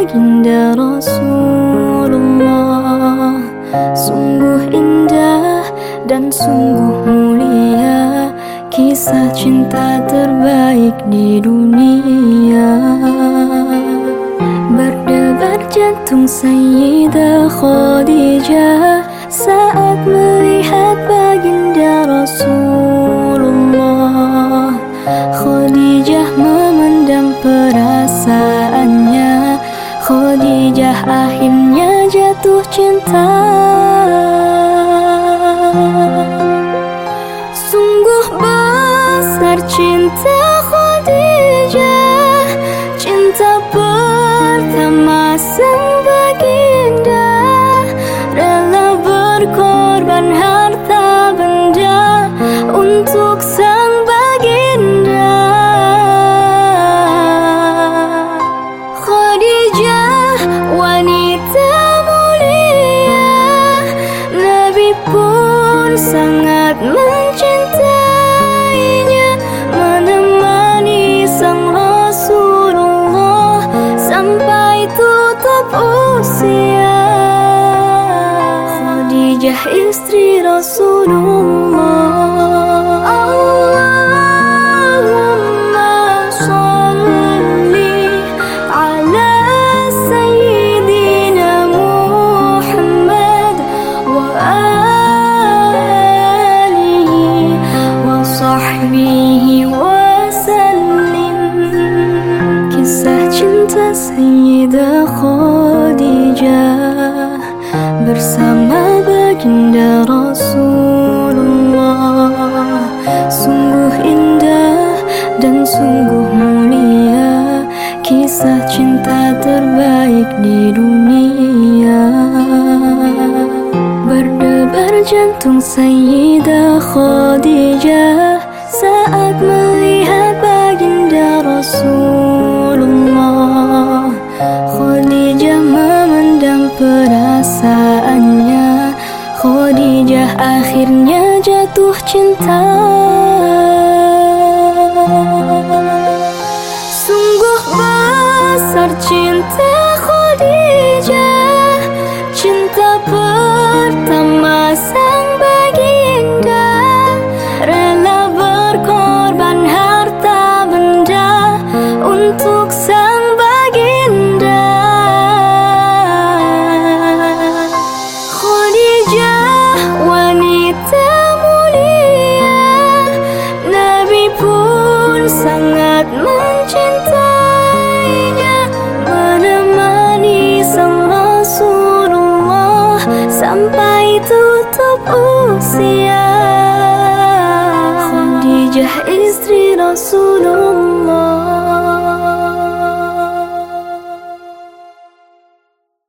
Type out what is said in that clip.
baginda Rasulullah. Sungguh indah dan sungguh mulia kisah cinta terbaik di dunia. Berdebar jantung Sayyidah Khadijah saat melihat baginda Rasulullah. Khadijah memendam perasaannya, Khadijah akhirnya jatuh cinta. Sungguh besar cinta Khadijah, cinta pertama sang baginda, rela berkorban harta benda untuk sang baginda. Khadijah wanita mulia, Nabi pun sangat mencintainya, menemani sang Rasulullah sampai tutup usia. Khadijah istri Rasulullah. Allahumma sholli ala Sayyidina Muhammad wa alihi wa sahbihi wa sallim. Kisah cinta Sayyidah Khadijah bersama baginda Rasulullah. Sungguh indah dan sungguh mulia kisah cinta terbaik di dunia. Berdebar jantung Sayyidah Khadijah saat melihat baginda Rasulullah. Khadijah memendam perasaannya, Khadijah akhirnya jatuh cinta. Sungguh besar cinta Khadijah, cinta pertama sang baginda, rela berkorban harta benda untuk sang baginda. Khadijah wanita mulia, Nabi pun sangat mencintainya, menemani sang Rasulullah sampai tutup usia. Khadijah istri Rasulullah.